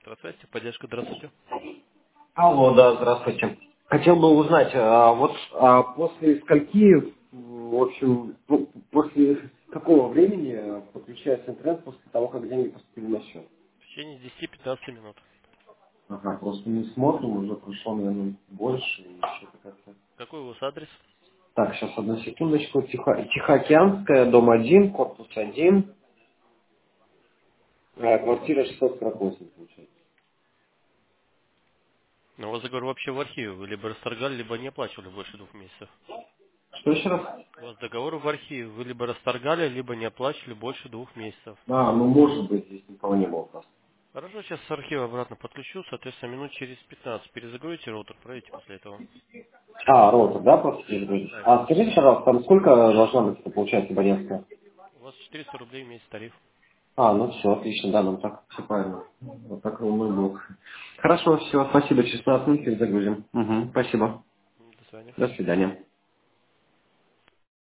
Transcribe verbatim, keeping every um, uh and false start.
Электросвязь, поддержка, здравствуйте. Алло, да, здравствуйте. Хотел бы узнать, а, вот а, после скольки, в общем, ну, после какого времени а, подключается интернет после того, как деньги поступили на счет? В течение десяти-пятнадцати минут. Ага, просто не смотрим, уже прошло, наверное, больше, и что-то как-то. Какой у вас адрес? Так, сейчас одну секундочку. Тихо, Тихоокеанская, дом один, корпус один, а, квартира шестьсот сорок восемь, получается. Ну, у вас договор вообще в архиве. Вы либо расторгали, либо не оплачивали больше двух месяцев. Что еще раз? У вас договор в архиве. Вы либо расторгали, либо не оплачивали больше двух месяцев. А, ну может быть, здесь никого не было просто. Хорошо, сейчас с архива обратно подключу. Соответственно, минут через пятнадцать перезагрузите роутер, проверите после этого. А, роутер, да, просто перегрузить? Да, А скажите, пожалуйста, там сколько должна быть, это, получается, абонентская? у вас четыреста рублей в месяц тариф. А, ну все, отлично, да, нам так все правильно. Вот так мой блок. Хорошо, все, спасибо, через пятнадцать минут перезагрузим. Угу, спасибо. До свидания. До свидания.